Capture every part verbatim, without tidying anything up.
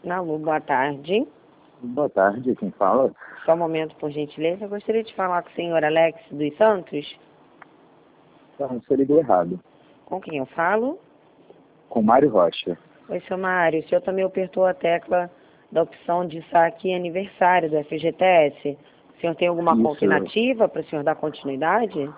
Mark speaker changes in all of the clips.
Speaker 1: Nalu, boa tarde.
Speaker 2: Boa tarde, quem fala?
Speaker 1: Só um momento, por gentileza. Eu gostaria de falar com o senhor Alex dos Santos.
Speaker 2: Não, você ligou errado.
Speaker 1: Com quem eu falo?
Speaker 2: Com Mário Rocha.
Speaker 1: Oi, seu Mário. O senhor também apertou a tecla da opção de saque aniversário do F G T S. O senhor tem alguma
Speaker 2: Isso.
Speaker 1: conta inativa para o senhor dar continuidade?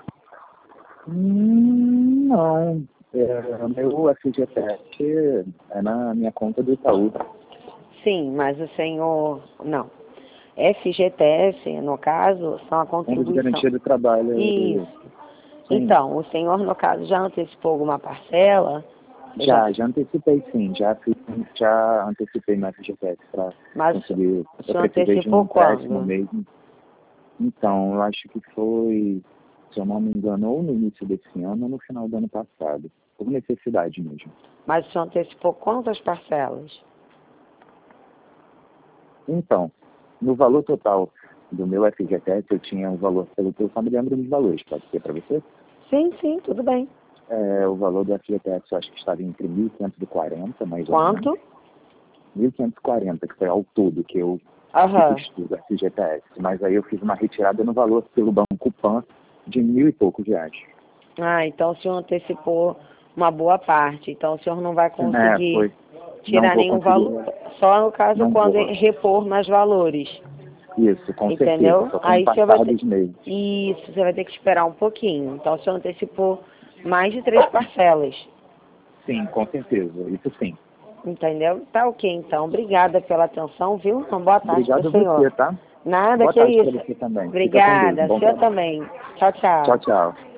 Speaker 2: Hum, não. É, o meu F G T S é na minha conta do Itaú.
Speaker 1: Sim, mas o senhor... Não. F G T S, no caso, são a
Speaker 2: Fundo de
Speaker 1: contribuição.
Speaker 2: Garantia do Trabalho.
Speaker 1: Isso.
Speaker 2: Sim.
Speaker 1: Então, o senhor, no caso, já antecipou alguma parcela?
Speaker 2: Já, já antecipei sim, já, fiz, já antecipei meu F G T S para
Speaker 1: Mas
Speaker 2: conseguir.
Speaker 1: o senhor
Speaker 2: Eu precisei de um
Speaker 1: antecipou
Speaker 2: empréstimo
Speaker 1: quando?
Speaker 2: mesmo. Então, eu acho que foi, se eu não me engano, ou no início desse ano ou no final do ano passado. Por necessidade mesmo.
Speaker 1: Mas o senhor antecipou quantas parcelas?
Speaker 2: Então, no valor total do meu F G T S, eu tinha um valor, pelo que eu só me lembro dos valores, pode ser para você?
Speaker 1: Sim, sim, tudo bem.
Speaker 2: É, o valor do F G T S eu acho que estava entre mil quinhentos e quarenta, mais ou menos.
Speaker 1: Quanto?
Speaker 2: mil quinhentos e quarenta, que foi ao todo que eu
Speaker 1: Aham.
Speaker 2: fiz do F G T S. Mas aí eu fiz uma retirada no valor pelo Banco Pan de mil e poucos reais.
Speaker 1: Ah, então o senhor antecipou uma boa parte. Então o senhor não vai conseguir
Speaker 2: É, foi.
Speaker 1: tirar
Speaker 2: Não vou
Speaker 1: nenhum
Speaker 2: conseguir.
Speaker 1: valor. Só no caso
Speaker 2: Não
Speaker 1: quando
Speaker 2: vou.
Speaker 1: repor mais valores.
Speaker 2: Isso, com
Speaker 1: Entendeu?
Speaker 2: certeza. Só com
Speaker 1: Aí você vai ter...
Speaker 2: passados meses.
Speaker 1: Isso, você vai ter que esperar um pouquinho. Então o senhor antecipou mais de três parcelas.
Speaker 2: Sim, com certeza. Isso sim.
Speaker 1: Entendeu? Tá ok, então. Obrigada pela atenção, viu? Uma boa tarde para
Speaker 2: Obrigado
Speaker 1: o
Speaker 2: a você,
Speaker 1: senhor.
Speaker 2: tá?
Speaker 1: Nada,
Speaker 2: Boa
Speaker 1: que é
Speaker 2: tarde para
Speaker 1: isso.
Speaker 2: você também. Fica com Deus.
Speaker 1: Obrigada.
Speaker 2: Bom
Speaker 1: O senhor
Speaker 2: trabalho.
Speaker 1: também. Tchau, tchau.
Speaker 2: Tchau, tchau.